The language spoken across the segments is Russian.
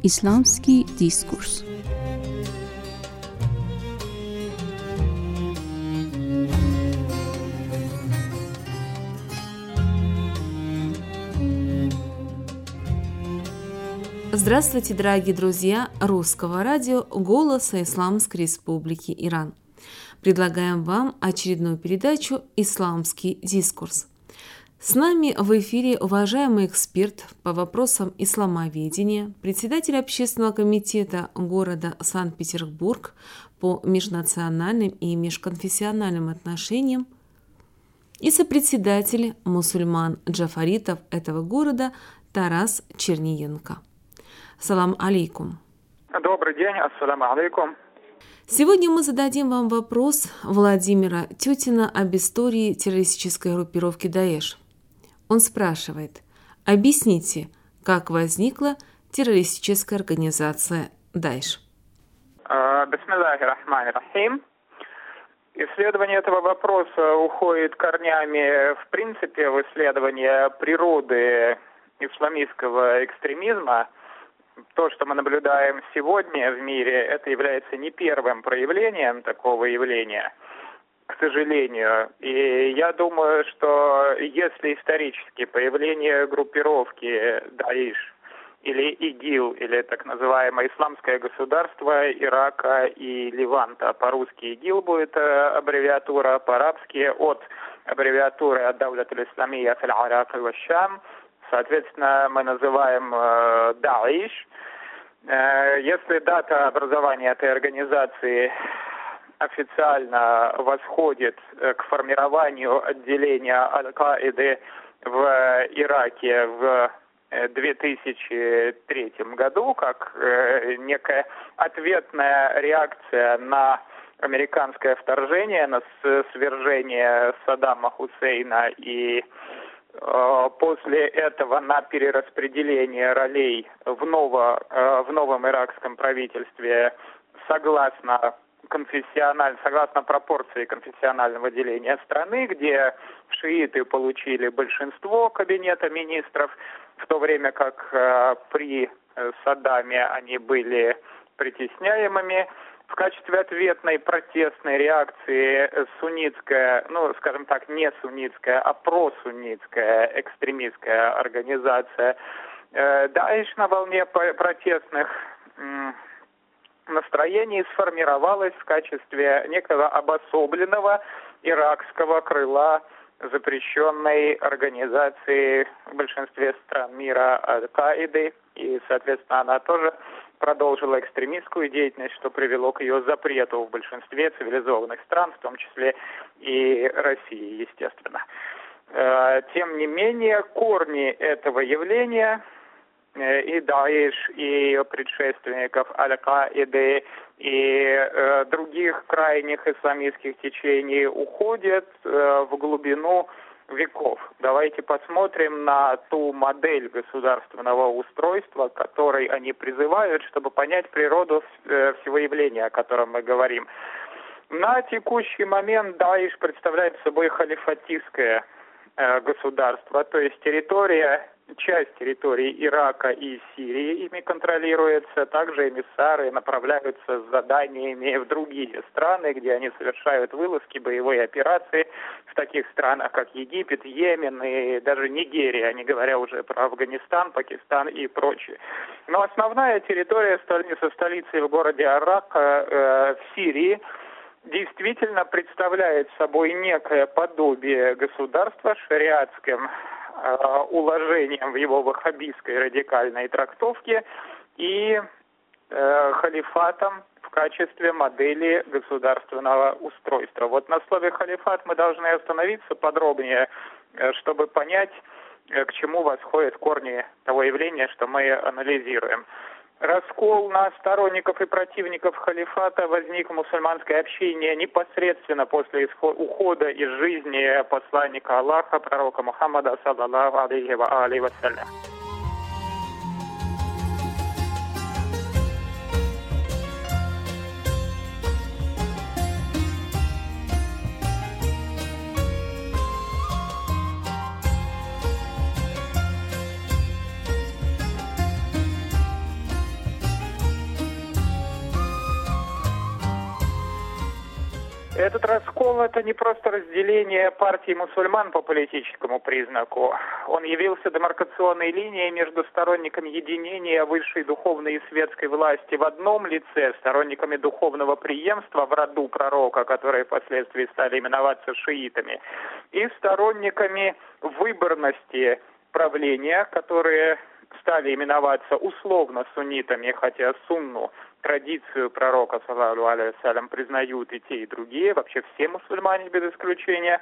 Исламский дискурс. Здравствуйте, дорогие друзья Русского радио «Голоса Исламской Республики Иран». Предлагаем вам очередную передачу «Исламский дискурс». С нами в эфире уважаемый эксперт по вопросам исламоведения, председатель общественного комитета города Санкт-Петербург по межнациональным и межконфессиональным отношениям и сопредседатель мусульман джафаритов этого города Тарас Черниенко. Салам алейкум. Добрый день, ассаламу алейкум. Сегодня мы зададим вам вопрос Владимира Тютина об истории террористической группировки Даиш. Он спрашивает: объясните, как возникла террористическая организация Даиш? Бисмиллахи рахмани рахим. Исследование этого вопроса уходит корнями, в принципе, в исследование природы исламистского экстремизма. То, что мы наблюдаем сегодня в мире, это является не первым проявлением такого явления, к сожалению. И я думаю, что если исторически появление группировки Даиш или ИГИЛ, или так называемое Исламское государство Ирака и Леванта, по-русски ИГИЛ будет аббревиатура, по-арабски от аббревиатуры Ад-Давлат аль-Исламия фил Ирак ва Шам, соответственно, мы называем Даиш. Если дата образования этой организации официально восходит к формированию отделения Аль-Каиды в Ираке в 2003 году, как некая ответная реакция на американское вторжение, на свержение Саддама Хусейна и после этого на перераспределение ролей в новом иракском правительстве согласно пропорции конфессионального деления страны, где шииты получили большинство кабинета министров, в то время как при Саддаме они были притесняемыми. В качестве ответной протестной реакции суннитская, скажем так, не суннитская, а просуннитская экстремистская организация Даиш на волне протестных настроений сформировалась в качестве некого обособленного иракского крыла запрещенной организации в большинстве стран мира Аль-Каиды, и, соответственно, она тоже продолжила экстремистскую деятельность, что привело к ее запрету в большинстве цивилизованных стран, в том числе и России, естественно. Тем не менее, корни этого явления и Даиш, и ее предшественников Аль-Каиды, и других крайних исламистских течений уходят в глубину веков. Давайте посмотрим на ту модель государственного устройства, которой они призывают, чтобы понять природу всего явления, о котором мы говорим. На текущий момент Даиш представляет собой халифатистское государство, то есть часть территории Ирака и Сирии ими контролируется, также эмиссары направляются с заданиями в другие страны, где они совершают вылазки, боевые операции в таких странах, как Египет, Йемен и даже Нигерия, не говоря уже про Афганистан, Пакистан и прочее. Но основная территория со столицей в городе Арака в Сирии действительно представляет собой некое подобие государства шариатским уложением в его ваххабистской радикальной трактовке и халифатом в качестве модели государственного устройства. Вот на слове халифат мы должны остановиться подробнее, чтобы понять, к чему восходят корни того явления, что мы анализируем. Раскол на сторонников и противников халифата возник в мусульманской общине непосредственно после ухода из жизни посланника Аллаха, пророка Мухаммада, саллаллаху алейхи ва алейхи вассалям. Этот раскол – это не просто разделение партии мусульман по политическому признаку. Он явился демаркационной линией между сторонниками единения высшей духовной и светской власти в одном лице, сторонниками духовного преемства в роду пророка, которые впоследствии стали именоваться шиитами, и сторонниками выборности правления, которые стали именоваться условно суннитами, хотя сунну, традицию пророка, саллаллаху алейхи вассалям, признают и те, и другие, вообще все мусульмане без исключения.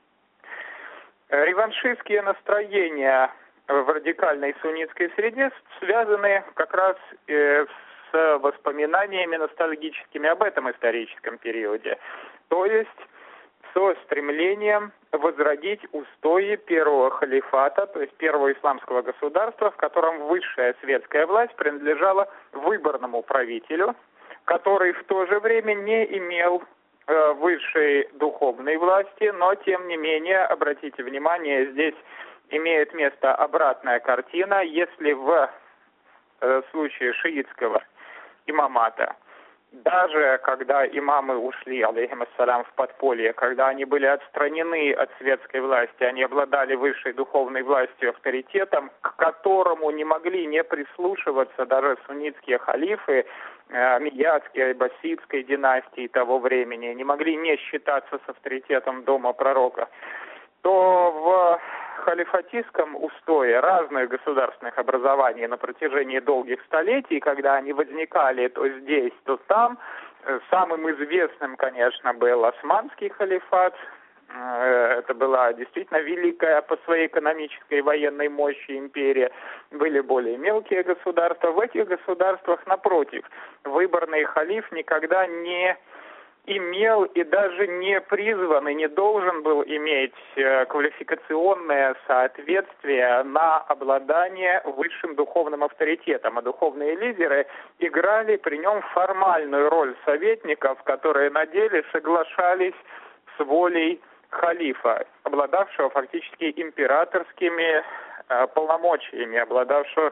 Реваншистские настроения в радикальной суннитской среде связаны как раз с воспоминаниями ностальгическими об этом историческом периоде, то есть со стремлением возродить устои первого халифата, то есть первого исламского государства, в котором высшая светская власть принадлежала выборному правителю, который в то же время не имел высшей духовной власти, но тем не менее, обратите внимание, здесь имеет место обратная картина. Если в случае шиитского имамата, даже когда имамы ушли, алейхиссалям, в подполье, когда они были отстранены от светской власти, они обладали высшей духовной властью, авторитетом, к которому не могли не прислушиваться даже суннитские халифы Мидьядской, Аббасидской династии того времени, не могли не считаться с авторитетом дома пророка, то в халифатистском устое разных государственных образований на протяжении долгих столетий, когда они возникали то здесь, то там, самым известным, конечно, был Османский халифат. Это была действительно великая по своей экономической и военной мощи империя. Были более мелкие государства. В этих государствах, напротив, выборный халиф никогда не имел и даже не призван и не должен был иметь квалификационное соответствие на обладание высшим духовным авторитетом. А духовные лидеры играли при нем формальную роль советников, которые на деле соглашались с волей халифа, обладавшего фактически императорскими полномочиями, обладавшего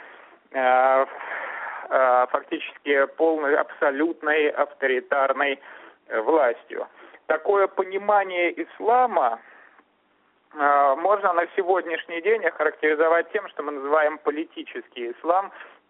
фактически полной, абсолютной авторитарной властью. Такое понимание ислама можно на сегодняшний день охарактеризовать тем, что мы называем политический ислам.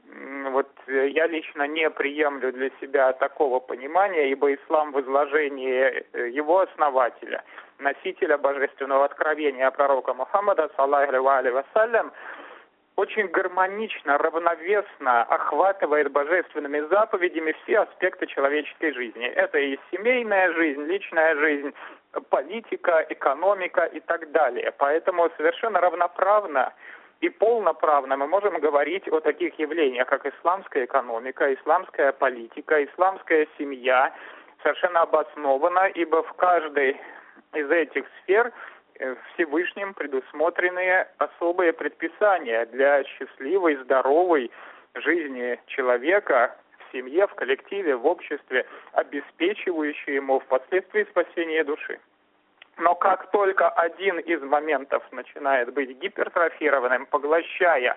Вот я лично не приемлю для себя такого понимания, ибо ислам в изложении его основателя, носителя божественного откровения пророка Мухаммада, саллаллаху алейхи вассалям, очень гармонично, равновесно охватывает божественными заповедями все аспекты человеческой жизни. Это и семейная жизнь, личная жизнь, политика, экономика и так далее. Поэтому совершенно равноправно и полноправно мы можем говорить о таких явлениях, как исламская экономика, исламская политика, исламская семья, совершенно обоснованно, ибо в каждой из этих сфер Всевышним предусмотрены особые предписания для счастливой, здоровой жизни человека в семье, в коллективе, в обществе, обеспечивающие ему впоследствии спасение души. Но как только один из моментов начинает быть гипертрофированным, поглощая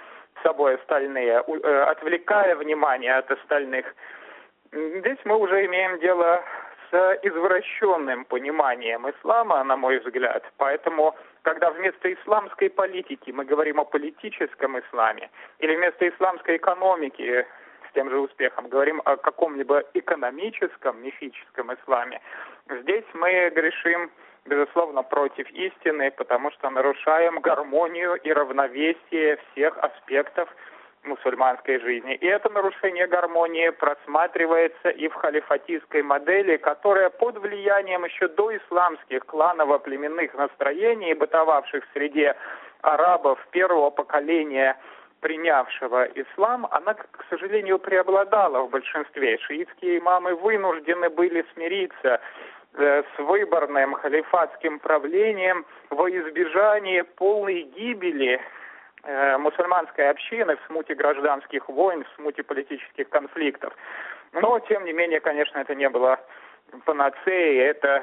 собой остальные, отвлекая внимание от остальных, здесь мы уже имеем дело с извращенным пониманием ислама, на мой взгляд. Поэтому, когда вместо исламской политики мы говорим о политическом исламе, или вместо исламской экономики с тем же успехом говорим о каком-либо экономическом, мифическом исламе, здесь мы грешим, безусловно, против истины, потому что нарушаем гармонию и равновесие всех аспектов мусульманской жизни. И это нарушение гармонии просматривается и в халифатистской модели, которая под влиянием еще до исламских кланово-племенных настроений, бытовавших в среде арабов первого поколения, принявшего ислам, она, к сожалению, преобладала в большинстве. Шиитские имамы вынуждены были смириться с выборным халифатским правлением во избежание полной гибели мусульманской общины в смуте гражданских войн, в смуте политических конфликтов. Но, тем не менее, конечно, это не было панацеей, это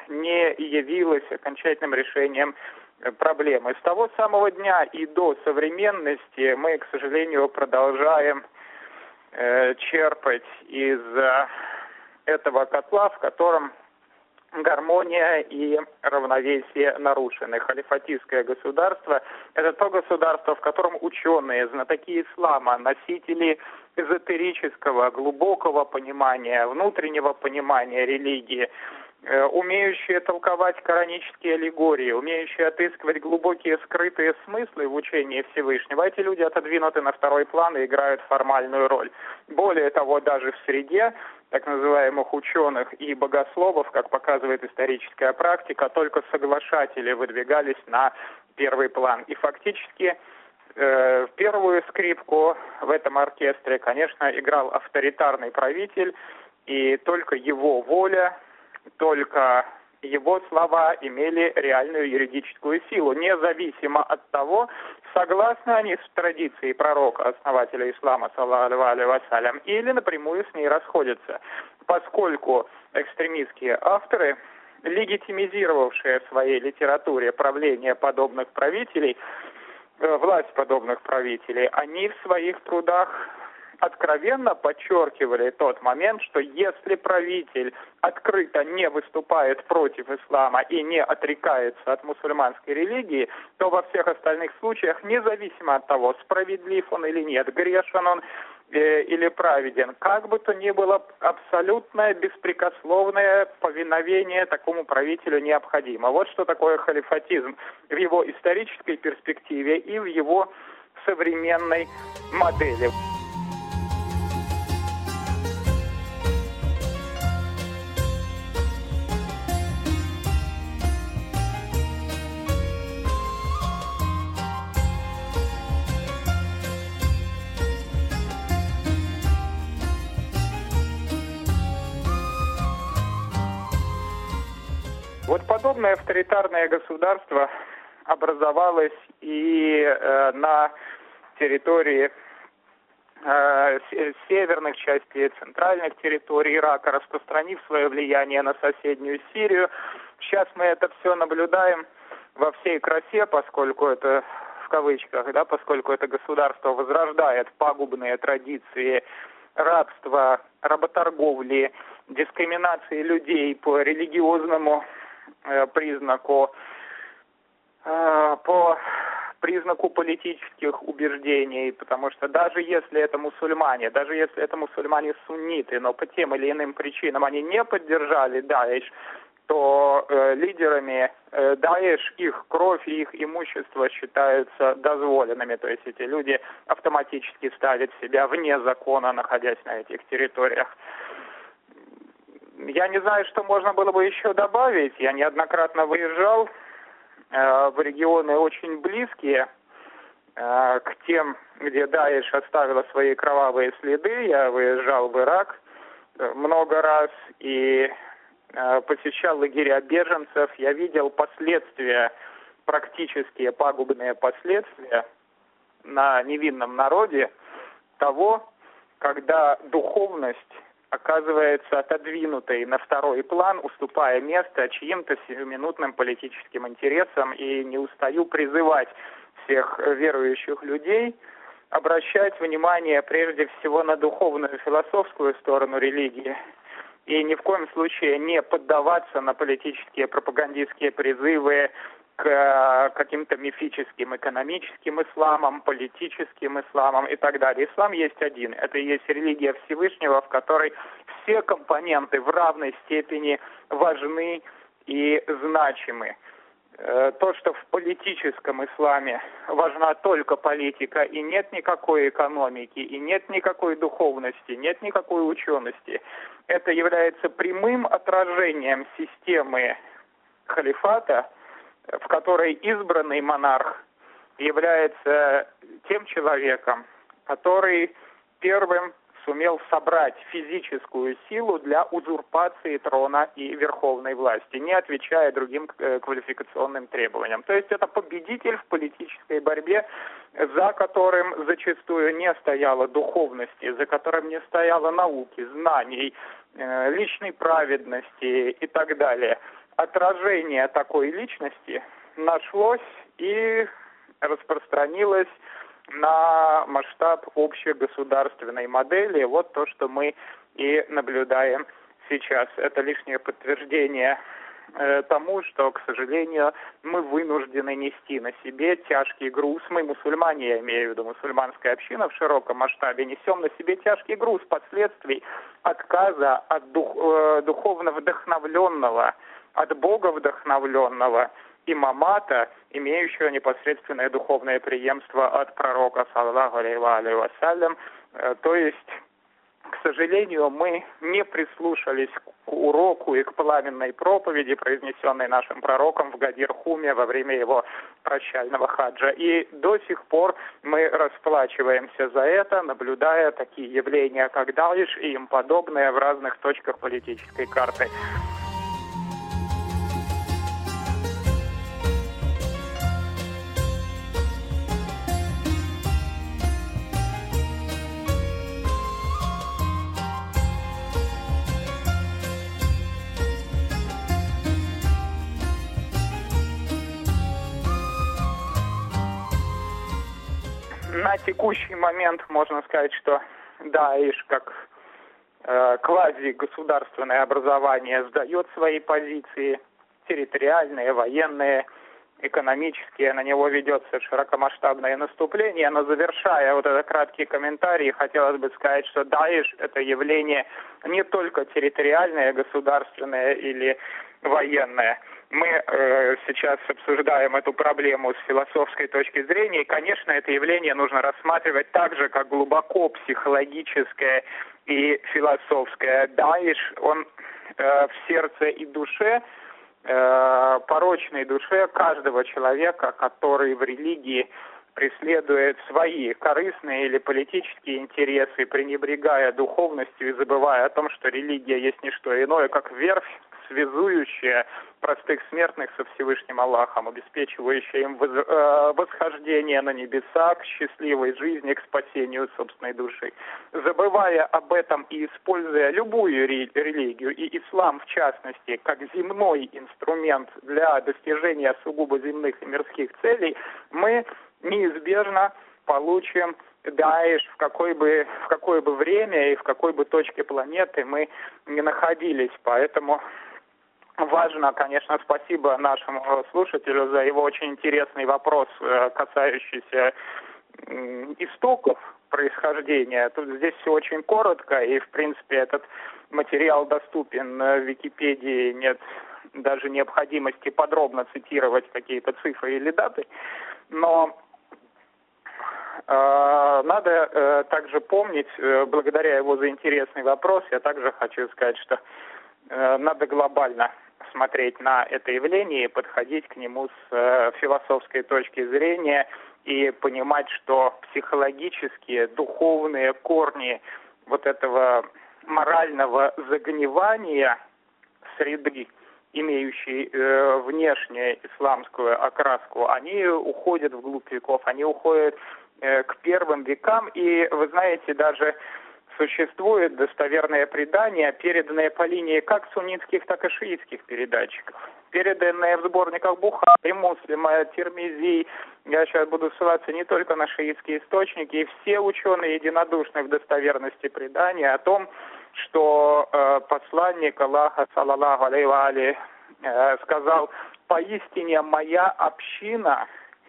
не явилось окончательным решением проблемы. С того самого дня и до современности мы, к сожалению, продолжаем черпать из этого котла, в котором гармония и равновесие нарушены. Халифатистское государство – это то государство, в котором ученые, знатоки ислама, носители эзотерического, глубокого понимания, внутреннего понимания религии, умеющие толковать коранические аллегории, умеющие отыскивать глубокие скрытые смыслы в учении Всевышнего, эти люди отодвинуты на второй план и играют формальную роль. Более того, даже в среде так называемых ученых и богословов, как показывает историческая практика, только соглашатели выдвигались на первый план. И фактически первую скрипку в этом оркестре, конечно, играл авторитарный правитель, и только его воля, только его слова имели реальную юридическую силу, независимо от того, согласны они с традицией пророка, основателя ислама, саллаллаху алейхи вассалям, или напрямую с ней расходятся, поскольку экстремистские авторы, легитимизировавшие в своей литературе правление подобных правителей, власть подобных правителей, они в своих трудах откровенно подчеркивали тот момент, что если правитель открыто не выступает против ислама и не отрекается от мусульманской религии, то во всех остальных случаях, независимо от того, справедлив он или нет, грешен он или праведен, как бы то ни было, абсолютное беспрекословное повиновение такому правителю необходимо. Вот что такое халифатизм в его исторической перспективе и в его современной модели. Вот подобное авторитарное государство образовалось и на территории северных частей, центральных территорий Ирака, распространив свое влияние на соседнюю Сирию. Сейчас мы это все наблюдаем во всей красе, поскольку это, в кавычках, да, поскольку это государство возрождает пагубные традиции рабства, работорговли, дискриминации людей по религиозному признаку, по признаку политических убеждений, потому что даже если это мусульмане, сунниты, но по тем или иным причинам они не поддержали Даиш, то лидерами Даиш их кровь и их имущество считаются дозволенными, то есть эти люди автоматически ставят себя вне закона, находясь на этих территориях. Я не знаю, что можно было бы еще добавить. Я неоднократно выезжал в регионы очень близкие к тем, где Даиш оставила свои кровавые следы. Я выезжал в Ирак много раз и посещал лагеря беженцев. Я видел последствия, практические пагубные последствия на невинном народе того, когда духовность оказывается отодвинутой на второй план, уступая место чьим-то сиюминутным политическим интересам, и не устаю призывать всех верующих людей обращать внимание прежде всего на духовную, философскую сторону религии, и ни в коем случае не поддаваться на политические пропагандистские призывы к каким-то мифическим экономическим исламам, политическим исламам и так далее. Ислам есть один. Это и есть религия Всевышнего, в которой все компоненты в равной степени важны и значимы. То, что в политическом исламе важна только политика, и нет никакой экономики, и нет никакой духовности, нет никакой учености, это является прямым отражением системы халифата, в которой избранный монарх является тем человеком, который первым сумел собрать физическую силу для узурпации трона и верховной власти, не отвечая другим квалификационным требованиям. То есть это победитель в политической борьбе, за которым зачастую не стояло духовности, за которым не стояло науки, знаний, личной праведности и так далее. Отражение такой личности нашлось и распространилось на масштаб общегосударственной модели. Вот то, что мы и наблюдаем сейчас, это лишнее подтверждение тому, что, к сожалению, мы вынуждены нести на себе тяжкий груз. Мы, мусульмане, я имею в виду мусульманская община в широком масштабе, несем на себе тяжкий груз последствий отказа от духовно вдохновленного, от Бога вдохновленного имамата, имеющего непосредственное духовное преемство от пророка, саллаллаху алейхи вассалям. То есть, к сожалению, мы не прислушались к уроку и к пламенной проповеди, произнесенной нашим пророком в Гадир-Хуме во время его прощального хаджа. И до сих пор мы расплачиваемся за это, наблюдая такие явления, как Даиш и им подобные в разных точках политической карты. На текущий момент можно сказать, что Даиш как квази-государственное образование сдает свои позиции территориальные, военные, экономические. На него ведется широкомасштабное наступление. Но завершая вот этот краткий комментарий, хотелось бы сказать, что Даиш – это явление не только территориальное, государственное или военное. Мы сейчас обсуждаем эту проблему с философской точки зрения, и, конечно, это явление нужно рассматривать так же, как глубоко психологическое и философское. Даиш, он в сердце и душе, порочной душе каждого человека, который в религии преследует свои корыстные или политические интересы, пренебрегая духовностью и забывая о том, что религия есть не что иное, как верфь, связующая простых смертных со Всевышним Аллахом, обеспечивающая им восхождение на небеса к счастливой жизни, к спасению собственной души. Забывая об этом и используя любую религию, и ислам в частности, как земной инструмент для достижения сугубо земных и мирских целей, мы неизбежно получим Даиш в какое бы время и в какой бы точке планеты мы не находились. Поэтому важно, конечно, спасибо нашему слушателю за его очень интересный вопрос, касающийся истоков происхождения. Тут здесь все очень коротко, и, в принципе, этот материал доступен в Википедии, нет даже необходимости подробно цитировать какие-то цифры или даты, но надо также помнить, благодаря его за интересный вопрос, я также хочу сказать, что надо глобально смотреть на это явление и подходить к нему с философской точки зрения и понимать, что психологические, духовные корни вот этого морального загнивания среды, имеющие внешнюю исламскую окраску, они уходят вглубь веков, они уходят к первым векам, и, вы знаете, даже существует достоверное предание, переданное по линии как суннитских, так и шиитских передатчиков, переданное в сборниках Бухари, Муслима, Тирмизи. Я сейчас буду ссылаться не только на шиитские источники, и все ученые единодушны в достоверности предания о том, что посланник Аллаха, саллаллаху алейхи ва алейхи, сказал: «Поистине моя община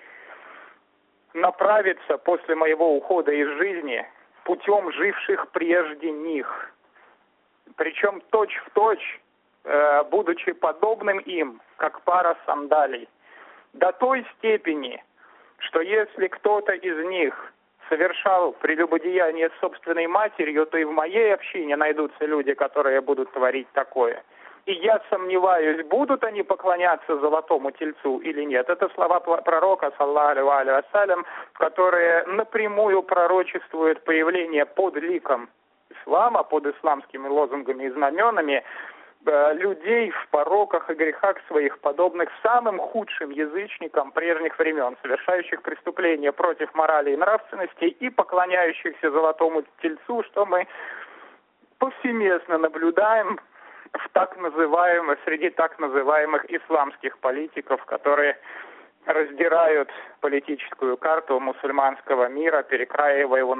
направится после моего ухода из жизни путем живших прежде них, причем точь-в-точь, будучи подобным им, как пара сандалий, до той степени, что если кто-то из них совершал прелюбодеяние с собственной матерью, то и в моей общине найдутся люди, которые будут творить такое. И я сомневаюсь, будут они поклоняться золотому тельцу или нет». Это слова пророка, саллаллаху алейхи вассалям, которые напрямую пророчествуют появление под ликом ислама, под исламскими лозунгами и знаменами, людей в пороках и грехах своих, подобных самым худшим язычникам прежних времен, совершающих преступления против морали и нравственности и поклоняющихся золотому тельцу, что мы повсеместно наблюдаем среди так называемых исламских политиков, которые раздирают политическую карту мусульманского мира, перекраивая его на свой лад, сообразно собственным личным интересам.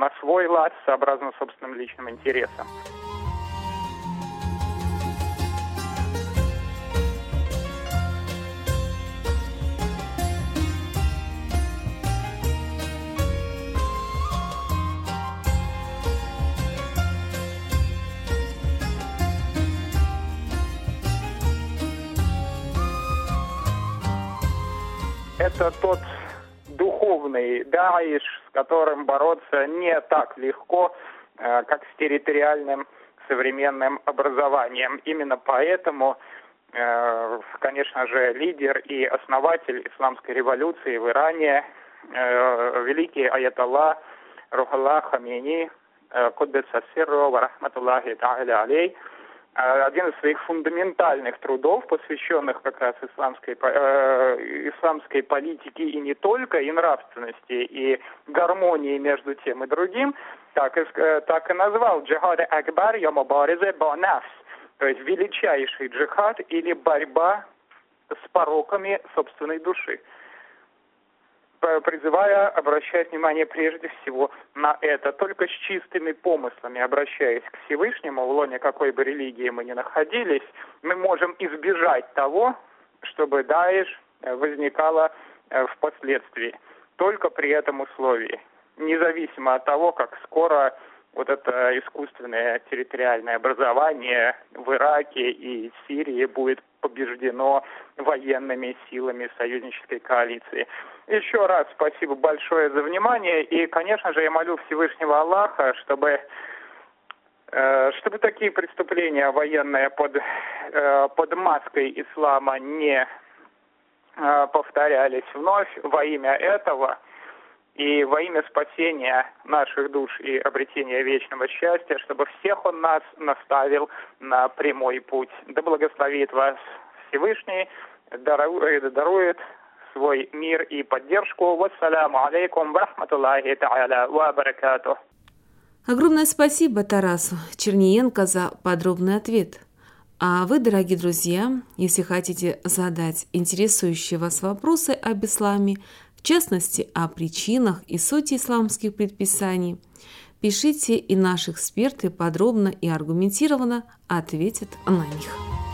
это тот духовный Даиш, с которым бороться не так легко, как с территориальным современным образованием. Именно поэтому, конечно же, лидер и основатель исламской революции в Иране, великий аятолла Рухаллах Хамейни, Куддеса сирру ва рахматуллахи та'аля алей, один из своих фундаментальных трудов, посвященных как раз исламской политике и не только, и нравственности, и гармонии между тем и другим, так и назвал «Джихад акбар я мубаризе ба нафс», то есть величайший джихад или борьба с пороками собственной души, призывая обращать внимание прежде всего на это. Только с чистыми помыслами, обращаясь к Всевышнему, в лоне какой бы религии мы ни находились, мы можем избежать того, чтобы Даиш возникало впоследствии. Только при этом условии. Независимо от того, как скоро вот это искусственное территориальное образование в Ираке и Сирии будет побеждено военными силами союзнической коалиции. Еще раз спасибо большое за внимание. И, конечно же, я молю Всевышнего Аллаха, чтобы такие преступления военные под маской ислама не повторялись вновь во имя этого и во имя спасения наших душ и обретения вечного счастья, чтобы всех Он нас наставил на прямой путь. Да благословит вас Всевышний, дарует свой мир и поддержку. Вассаляму алейкум ва рахматуллахи та'аля ва баракатух. Огромное спасибо Тарасу Черниенко за подробный ответ. А вы, дорогие друзья, если хотите задать интересующие вас вопросы об исламе, в частности, о причинах и сути исламских предписаний, пишите, и наши эксперты подробно и аргументированно ответят на них.